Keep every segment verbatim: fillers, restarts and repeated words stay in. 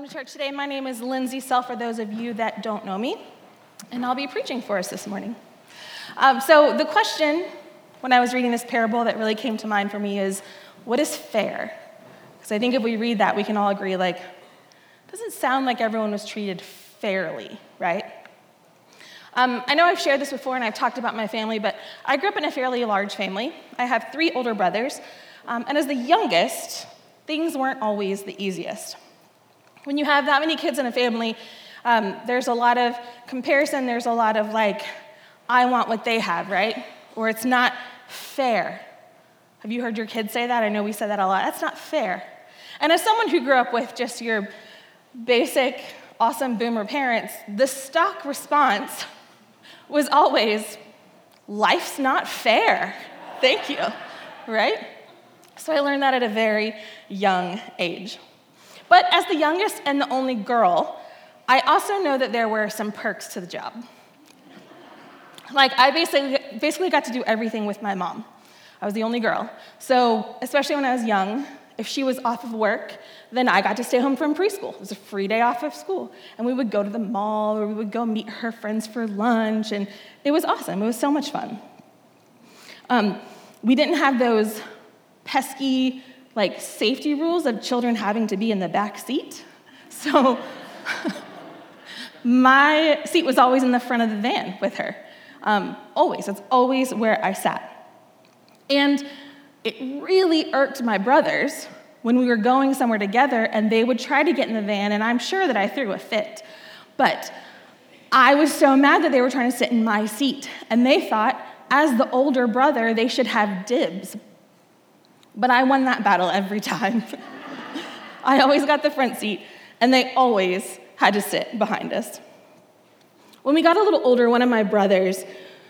Welcome to church today. My name is Lindsay Self, for those of you that don't know me, and I'll be preaching for us this morning. Um, so the question, when I was reading this parable that really came to mind for me is, what is fair? Because I think if we read that, we can all agree, like, it doesn't sound like everyone was treated fairly, right? Um, I know I've shared this before, and I've talked about my family, but I grew up in a fairly large family. I have three older brothers, um, and as the youngest, things weren't always the easiest. When you have that many kids in a family, um, there's a lot of comparison, there's a lot of like, I want what they have, right? Or it's not fair. Have you heard your kids say that? I know we say that a lot. That's not fair. And as someone who grew up with just your basic, awesome boomer parents, the stock response was always, life's not fair. Thank you, right? So I learned that at a very young age. But as the youngest and the only girl, I also know that there were some perks to the job. Like, I basically, basically got to do everything with my mom. I was the only girl. So, especially when I was young, if she was off of work, then I got to stay home from preschool. It was a free day off of school. And we would go to the mall, or we would go meet her friends for lunch, and it was awesome. It was so much fun. Um, we didn't have those pesky, like, safety rules of children having to be in the back seat. So my seat was always in the front of the van with her. Um, always. That's always where I sat. And it really irked my brothers when we were going somewhere together and they would try to get in the van, and I'm sure that I threw a fit. But I was so mad that they were trying to sit in my seat, and they thought, as the older brother, they should have dibs. But I won that battle every time. I always got the front seat, and they always had to sit behind us. When we got a little older, one of my brothers,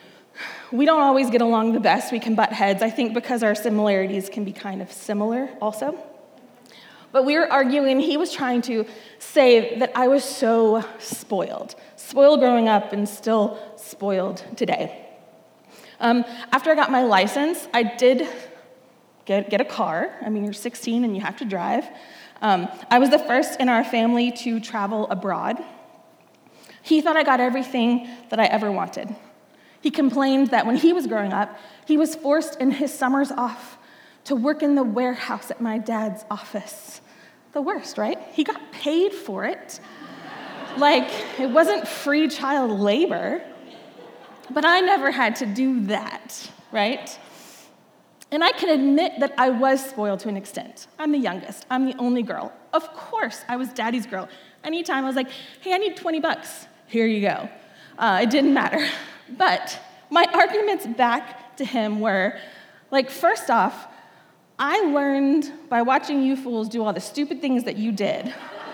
we don't always get along the best. We can butt heads, I think because our similarities can be kind of similar also. But we were arguing, he was trying to say that I was so spoiled. Spoiled growing up and still spoiled today. Um, after I got my license, I did Get, get a car. I mean, you're sixteen and you have to drive. Um, I was the first in our family to travel abroad. He thought I got everything that I ever wanted. He complained that when he was growing up, he was forced in his summers off to work in the warehouse at my dad's office. The worst, right? He got paid for it. Like, it wasn't free child labor. But I never had to do that, right? And I can admit that I was spoiled to an extent. I'm the youngest. I'm the only girl. Of course, I was daddy's girl. Anytime I was like, hey, I need twenty bucks. Here you go. Uh, it didn't matter. But my arguments back to him were, like, first off, I learned by watching you fools do all the stupid things that you did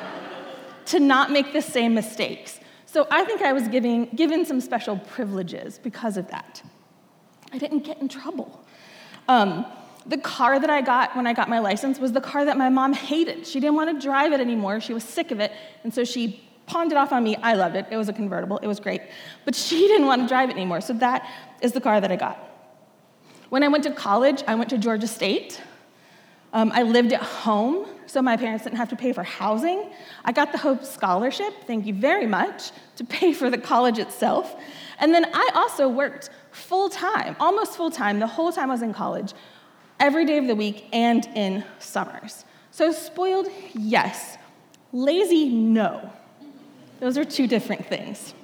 to not make the same mistakes. So I think I was giving, given some special privileges because of that. I didn't get in trouble. Um, the car that I got when I got my license was the car that my mom hated. She didn't want to drive it anymore. She was sick of it, and so she pawned it off on me. I loved it. It was a convertible. It was great. But she didn't want to drive it anymore, so that is the car that I got. When I went to college, I went to Georgia State. Um, I lived at home, so my parents didn't have to pay for housing. I got the Hope Scholarship, thank you very much, to pay for the college itself. And then I also worked full-time, almost full-time, the whole time I was in college, every day of the week and in summers. So spoiled, yes. Lazy, no. Those are two different things.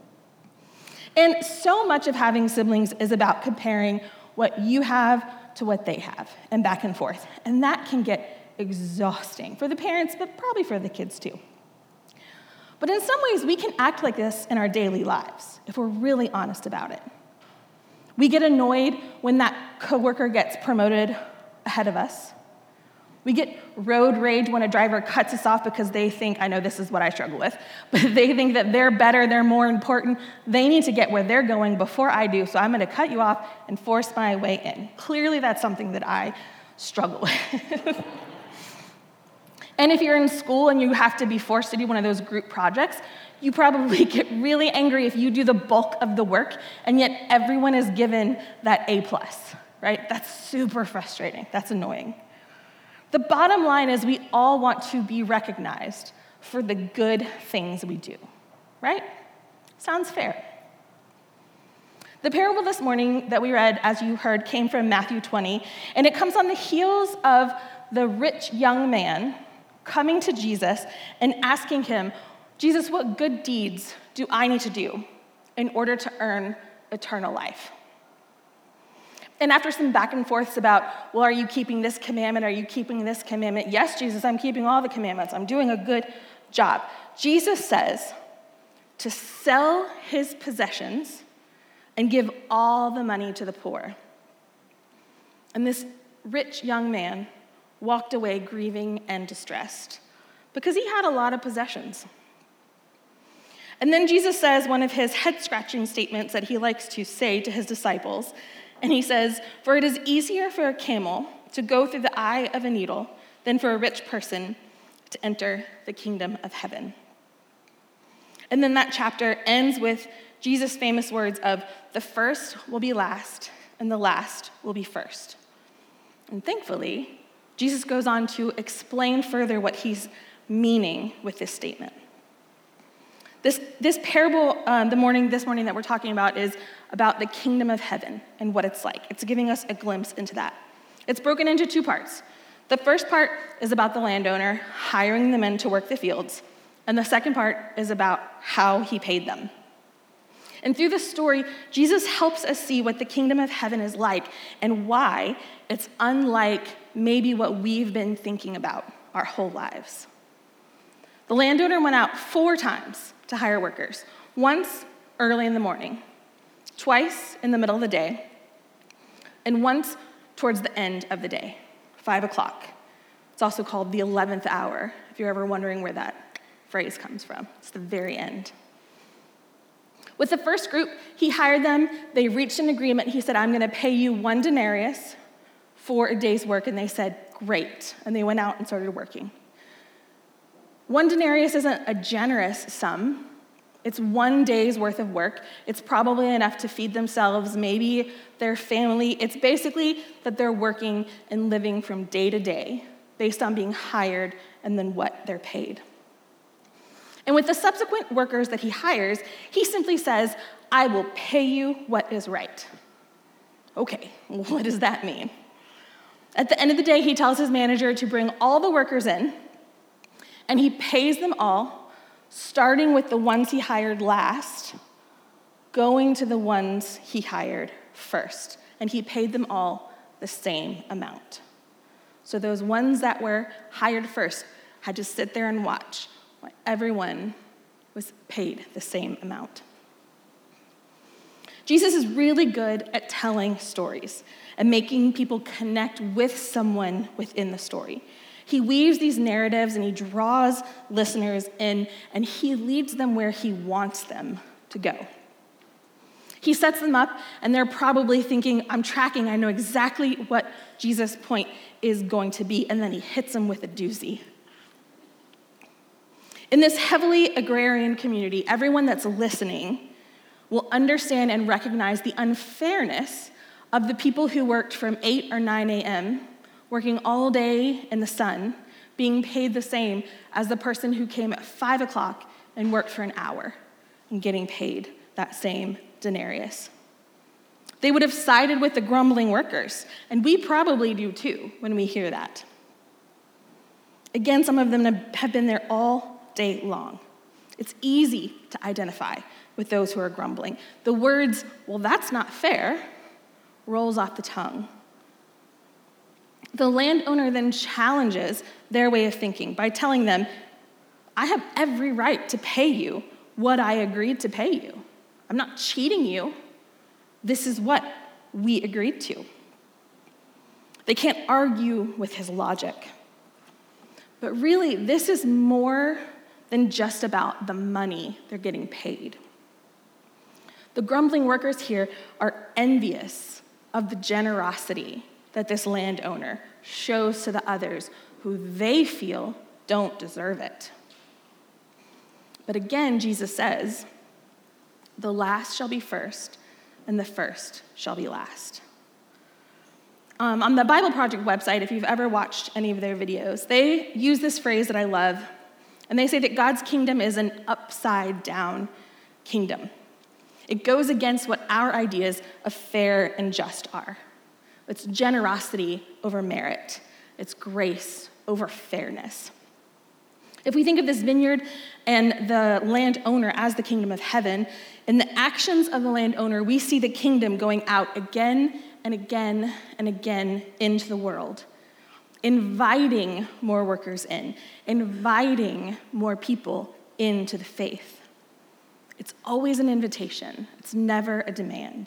And so much of having siblings is about comparing what you have to what they have, and back and forth. And that can get exhausting for the parents, but probably for the kids too. But in some ways, we can act like this in our daily lives, if we're really honest about it. We get annoyed when that coworker gets promoted ahead of us. We get road rage when a driver cuts us off because they think, I know this is what I struggle with, but they think that they're better, they're more important, they need to get where they're going before I do, so I'm going to cut you off and force my way in. Clearly, that's something that I struggle with. And if you're in school and you have to be forced to do one of those group projects, you probably get really angry if you do the bulk of the work, and yet everyone is given that A plus, right? That's super frustrating. That's annoying. The bottom line is we all want to be recognized for the good things we do, right? Sounds fair. The parable this morning that we read, as you heard, came from Matthew twenty, and it comes on the heels of the rich young man coming to Jesus and asking him, Jesus, what good deeds do I need to do in order to earn eternal life? And after some back and forths about, well, are you keeping this commandment? Are you keeping this commandment? Yes, Jesus, I'm keeping all the commandments. I'm doing a good job. Jesus says to sell his possessions and give all the money to the poor. And this rich young man walked away grieving and distressed because he had a lot of possessions. And then Jesus says one of his head-scratching statements that he likes to say to his disciples, and he says, "For it is easier for a camel to go through the eye of a needle than for a rich person to enter the kingdom of heaven." And then that chapter ends with Jesus' famous words of, "The first will be last, and the last will be first." And thankfully, Jesus goes on to explain further what he's meaning with this statement. This, this parable um, the morning, this morning that we're talking about is about the kingdom of heaven and what it's like. It's giving us a glimpse into that. It's broken into two parts. The first part is about the landowner hiring the men to work the fields, and the second part is about how he paid them. And through this story, Jesus helps us see what the kingdom of heaven is like and why it's unlike maybe what we've been thinking about our whole lives. The landowner went out four times to hire workers, once early in the morning, twice in the middle of the day, and once towards the end of the day, five o'clock. It's also called the eleventh hour, if you're ever wondering where that phrase comes from. It's the very end. With the first group, he hired them. They reached an agreement. He said, "I'm going to pay you one denarius for a day's work." And they said, "Great." And they went out and started working. One denarius isn't a generous sum. It's one day's worth of work. It's probably enough to feed themselves, maybe their family. It's basically that they're working and living from day to day based on being hired and then what they're paid. And with the subsequent workers that he hires, he simply says, "I will pay you what is right." Okay, what does that mean? At the end of the day, he tells his manager to bring all the workers in, and he pays them all, starting with the ones he hired last, going to the ones he hired first. And he paid them all the same amount. So those ones that were hired first had to sit there and watch while everyone was paid the same amount. Jesus is really good at telling stories and making people connect with someone within the story. He weaves these narratives and he draws listeners in, and he leads them where he wants them to go. He sets them up, and they're probably thinking, "I'm tracking, I know exactly what Jesus' point is going to be," and then he hits them with a doozy. In this heavily agrarian community, everyone that's listening will understand and recognize the unfairness of the people who worked from eight or nine a.m., working all day in the sun, being paid the same as the person who came at five o'clock and worked for an hour and getting paid that same denarius. They would have sided with the grumbling workers, and we probably do too when we hear that. Again, some of them have been there all day long. It's easy to identify with those who are grumbling. The words, "well, that's not fair," rolls off the tongue. The landowner then challenges their way of thinking by telling them, "I have every right to pay you what I agreed to pay you. I'm not cheating you. This is what we agreed to." They can't argue with his logic. But really, this is more than just about the money they're getting paid. The grumbling workers here are envious of the generosity that this landowner shows to the others who they feel don't deserve it. But again, Jesus says, "The last shall be first, and the first shall be last." Um, on the Bible Project website, if you've ever watched any of their videos, they use this phrase that I love, And they say that God's kingdom is an upside-down kingdom. It goes against what our ideas of fair and just are. It's generosity over merit. It's grace over fairness. If we think of this vineyard and the landowner as the kingdom of heaven, in the actions of the landowner, we see the kingdom going out again and again and again into the world, inviting more workers in, inviting more people into the faith. It's always an invitation. It's never a demand.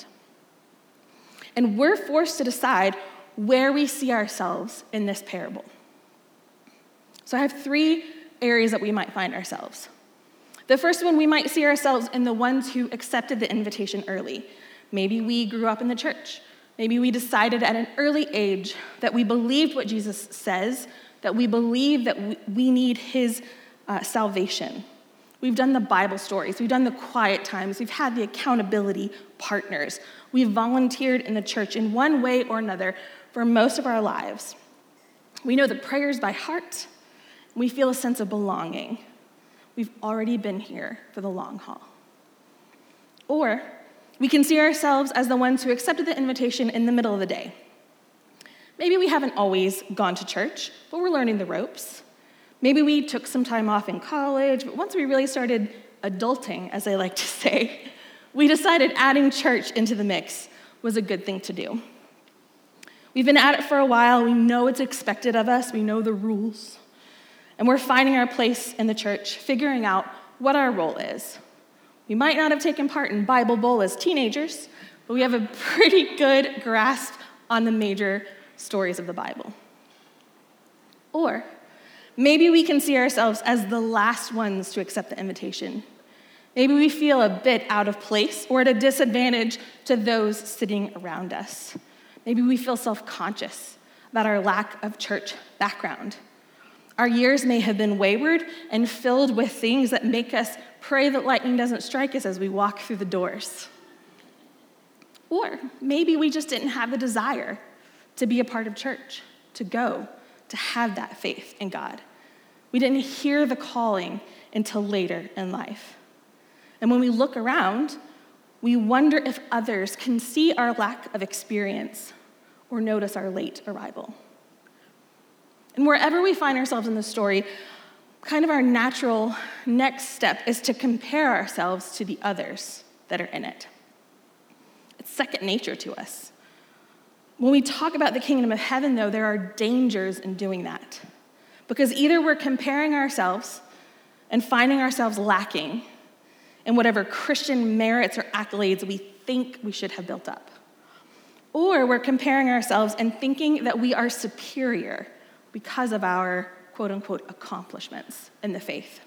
And we're forced to decide where we see ourselves in this parable. So I have three areas that we might find ourselves. The first one, we might see ourselves in the ones who accepted the invitation early. Maybe we grew up in the church. Maybe we decided at an early age that we believed what Jesus says, that we believe that we need his uh, salvation. We've done the Bible stories. We've done the quiet times. We've had the accountability partners. We've volunteered in the church in one way or another for most of our lives. We know the prayers by heart. We feel a sense of belonging. We've already been here for the long haul. Or we can see ourselves as the ones who accepted the invitation in the middle of the day. Maybe we haven't always gone to church, but we're learning the ropes. Maybe we took some time off in college, but once we really started adulting, as I like to say, we decided adding church into the mix was a good thing to do. We've been at it for a while. We know it's expected of us. We know the rules. And we're finding our place in the church, figuring out what our role is. We might not have taken part in Bible Bowl as teenagers, but we have a pretty good grasp on the major stories of the Bible. Or maybe we can see ourselves as the last ones to accept the invitation. Maybe we feel a bit out of place or at a disadvantage to those sitting around us. Maybe we feel self-conscious about our lack of church background. Our years may have been wayward and filled with things that make us pray that lightning doesn't strike us as we walk through the doors. Or maybe we just didn't have the desire to be a part of church, to go, to have that faith in God. We didn't hear the calling until later in life. And when we look around, we wonder if others can see our lack of experience or notice our late arrival. And wherever we find ourselves in the story, kind of our natural next step is to compare ourselves to the others that are in it. It's second nature to us. When we talk about the kingdom of heaven, though, there are dangers in doing that. Because either we're comparing ourselves and finding ourselves lacking in whatever Christian merits or accolades we think we should have built up, or we're comparing ourselves and thinking that we are superior because of our quote-unquote accomplishments in the faith.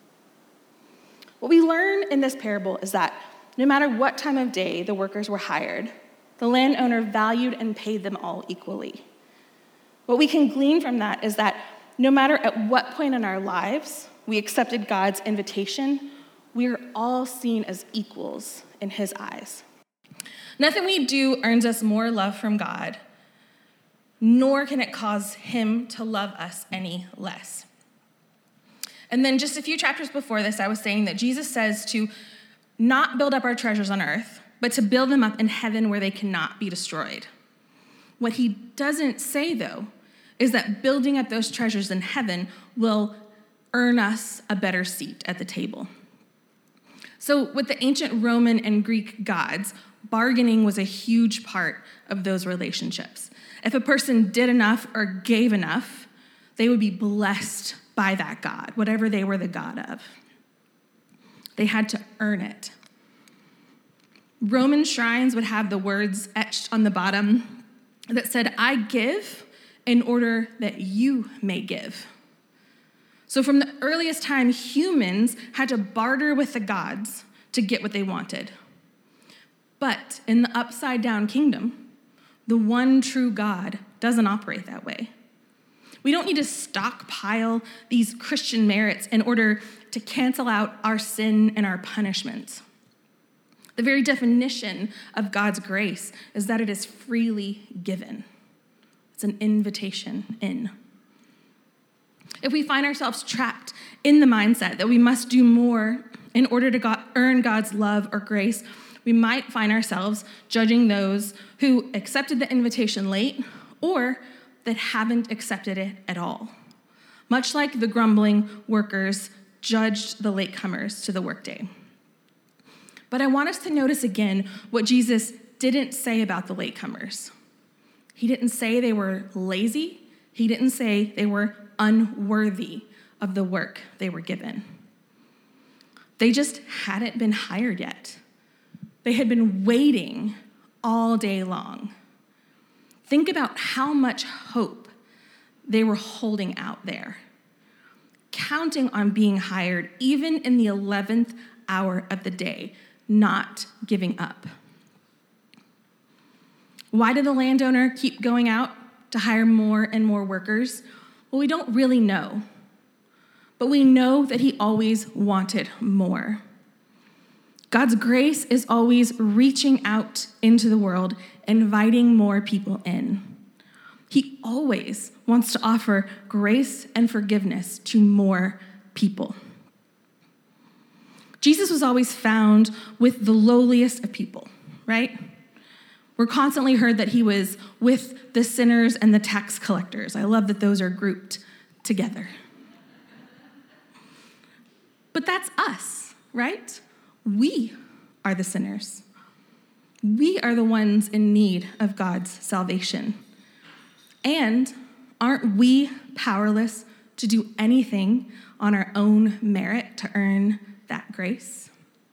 What we learn in this parable is that no matter what time of day the workers were hired, the landowner valued and paid them all equally. What we can glean from that is that no matter at what point in our lives we accepted God's invitation, we are all seen as equals in his eyes. Nothing we do earns us more love from God, nor can it cause him to love us any less. And then just a few chapters before this, I was saying that Jesus says to not build up our treasures on earth, but to build them up in heaven where they cannot be destroyed. What he doesn't say, though, is that building up those treasures in heaven will earn us a better seat at the table. So with the ancient Roman and Greek gods, bargaining was a huge part of those relationships. If a person did enough or gave enough, they would be blessed by that god, whatever they were the god of. They had to earn it. Roman shrines would have the words etched on the bottom that said, "I give in order that you may give." So from the earliest time, humans had to barter with the gods to get what they wanted. But in the upside-down kingdom, the one true God doesn't operate that way. We don't need to stockpile these Christian merits in order to cancel out our sin and our punishments. The very definition of God's grace is that it is freely given. It's an invitation in. If we find ourselves trapped in the mindset that we must do more in order to God, earn God's love or grace, we might find ourselves judging those who accepted the invitation late or that haven't accepted it at all, much like the grumbling workers judged the latecomers to the workday. But I want us to notice again what Jesus didn't say about the latecomers. He didn't say they were lazy. He didn't say they were unworthy of the work they were given. They just hadn't been hired yet. They had been waiting all day long. Think about how much hope they were holding out there, counting on being hired even in the eleventh hour of the day, not giving up. Why did the landowner keep going out to hire more and more workers? Well, we don't really know, but we know that he always wanted more. God's grace is always reaching out into the world, inviting more people in. He always wants to offer grace and forgiveness to more people. Jesus was always found with the lowliest of people, right? We're constantly heard that he was with the sinners and the tax collectors. I love that those are grouped together. But that's us, right? We are the sinners. We are the ones in need of God's salvation. And aren't we powerless to do anything on our own merit to earn that grace?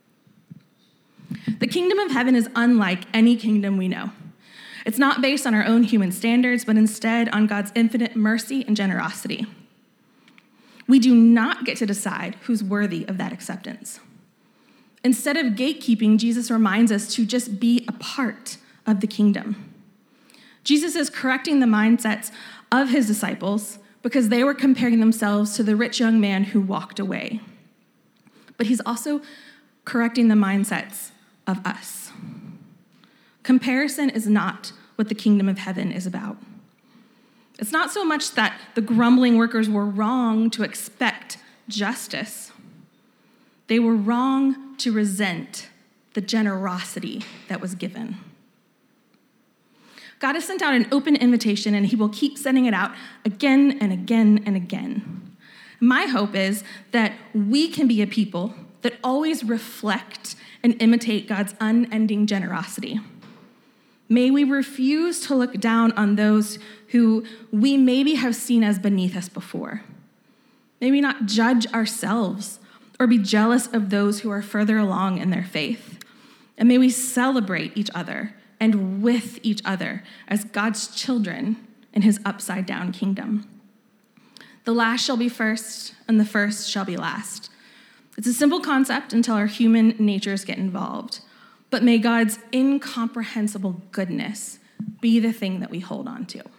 The kingdom of heaven is unlike any kingdom we know. It's not based on our own human standards, but instead on God's infinite mercy and generosity. We do not get to decide who's worthy of that acceptance. Instead of gatekeeping, Jesus reminds us to just be a part of the kingdom. Jesus is correcting the mindsets of his disciples because they were comparing themselves to the rich young man who walked away. But he's also correcting the mindsets of us. Comparison is not what the kingdom of heaven is about. It's not so much that the grumbling workers were wrong to expect justice. They were wrong to resent the generosity that was given. God has sent out an open invitation, and he will keep sending it out again and again and again. My hope is that we can be a people that always reflect and imitate God's unending generosity. May we refuse to look down on those who we maybe have seen as beneath us before. May we not judge ourselves or be jealous of those who are further along in their faith. And may we celebrate each other and with each other as God's children in his upside-down kingdom. The last shall be first, and the first shall be last. It's a simple concept until our human natures get involved. But may God's incomprehensible goodness be the thing that we hold on to.